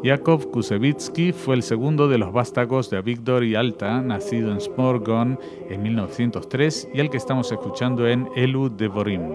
Jakov Kusevitsky fue el segundo de los vástagos de Avigdor y Alta, nacido en Smorgon en 1903 y al que estamos escuchando en Elu Devorim.